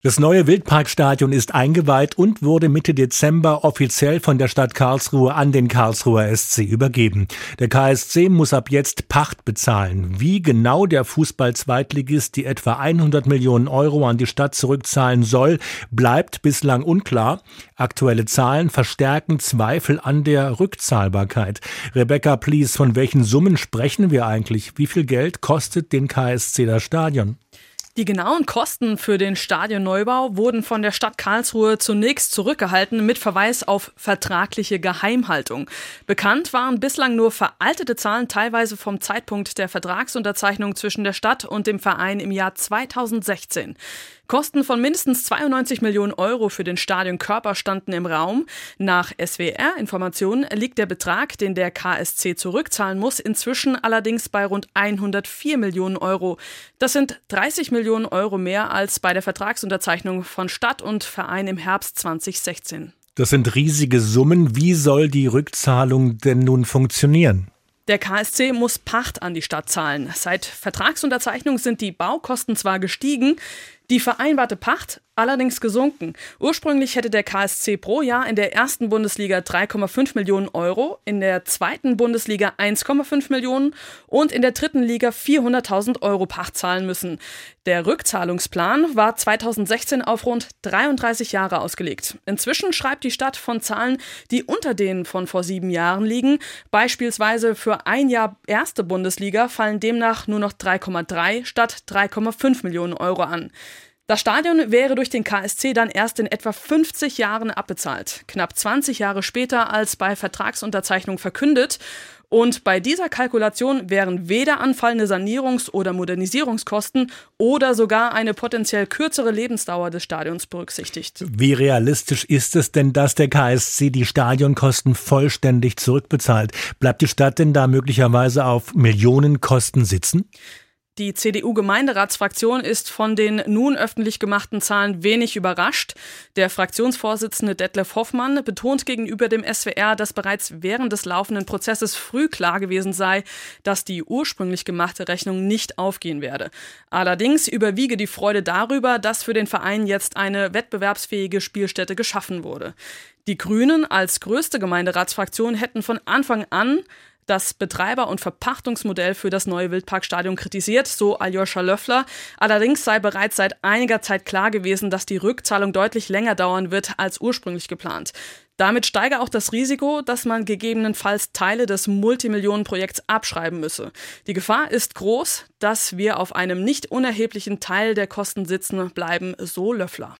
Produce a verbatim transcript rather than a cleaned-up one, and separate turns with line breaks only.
Das neue Wildparkstadion ist eingeweiht und wurde Mitte Dezember offiziell von der Stadt Karlsruhe an den Karlsruher S C übergeben. Der K S C muss ab jetzt Pacht bezahlen. Wie genau der Fußball-Zweitligist die etwa hundert Millionen Euro an die Stadt zurückzahlen soll, bleibt bislang unklar. Aktuelle Zahlen verstärken Zweifel an der Rückzahlbarkeit. Rebecca Plies, von welchen Summen sprechen wir eigentlich? Wie viel Geld kostet den K S C das Stadion?
Die genauen Kosten für den Stadionneubau wurden von der Stadt Karlsruhe zunächst zurückgehalten mit Verweis auf vertragliche Geheimhaltung. Bekannt waren bislang nur veraltete Zahlen, teilweise vom Zeitpunkt der Vertragsunterzeichnung zwischen der Stadt und dem Verein im Jahr zweitausendsechzehn. Kosten von mindestens zweiundneunzig Millionen Euro für den Stadionkörper standen im Raum. Nach S W R-Informationen liegt der Betrag, den der K S C zurückzahlen muss, inzwischen allerdings bei rund hundertvier Millionen Euro. Das sind dreißig Millionen Euro mehr als bei der Vertragsunterzeichnung von Stadt und Verein im Herbst zweitausendsechzehn.
Das sind riesige Summen. Wie soll die Rückzahlung denn nun funktionieren?
Der K S C muss Pacht an die Stadt zahlen. Seit Vertragsunterzeichnung sind die Baukosten zwar gestiegen, die vereinbarte Pacht allerdings gesunken. Ursprünglich hätte der K S C pro Jahr in der ersten Bundesliga drei Komma fünf Millionen Euro, in der zweiten Bundesliga eins Komma fünf Millionen und in der dritten Liga vierhunderttausend Euro Pacht zahlen müssen. Der Rückzahlungsplan war zweitausendsechzehn auf rund dreiunddreißig Jahre ausgelegt. Inzwischen schreibt die Stadt von Zahlen, die unter denen von vor sieben Jahren liegen. Beispielsweise für ein Jahr erste Bundesliga fallen demnach nur noch drei Komma drei statt drei Komma fünf Millionen Euro an. Das Stadion wäre durch den K S C dann erst in etwa fünfzig Jahren abbezahlt. Knapp zwanzig Jahre später als bei Vertragsunterzeichnung verkündet. Und bei dieser Kalkulation wären weder anfallende Sanierungs- oder Modernisierungskosten oder sogar eine potenziell kürzere Lebensdauer des Stadions berücksichtigt.
Wie realistisch ist es denn, dass der K S C die Stadionkosten vollständig zurückbezahlt? Bleibt die Stadt denn da möglicherweise auf Millionenkosten sitzen?
Die C D U-Gemeinderatsfraktion ist von den nun öffentlich gemachten Zahlen wenig überrascht. Der Fraktionsvorsitzende Detlef Hoffmann betont gegenüber dem S W R, dass bereits während des laufenden Prozesses früh klar gewesen sei, dass die ursprünglich gemachte Rechnung nicht aufgehen werde. Allerdings überwiege die Freude darüber, dass für den Verein jetzt eine wettbewerbsfähige Spielstätte geschaffen wurde. Die Grünen als größte Gemeinderatsfraktion hätten von Anfang an das Betreiber- und Verpachtungsmodell für das neue Wildparkstadion kritisiert, so Aljoscha Löffler. Allerdings sei bereits seit einiger Zeit klar gewesen, dass die Rückzahlung deutlich länger dauern wird als ursprünglich geplant. Damit steige auch das Risiko, dass man gegebenenfalls Teile des Multimillionenprojekts abschreiben müsse. Die Gefahr ist groß, dass wir auf einem nicht unerheblichen Teil der Kosten sitzen bleiben, so Löffler.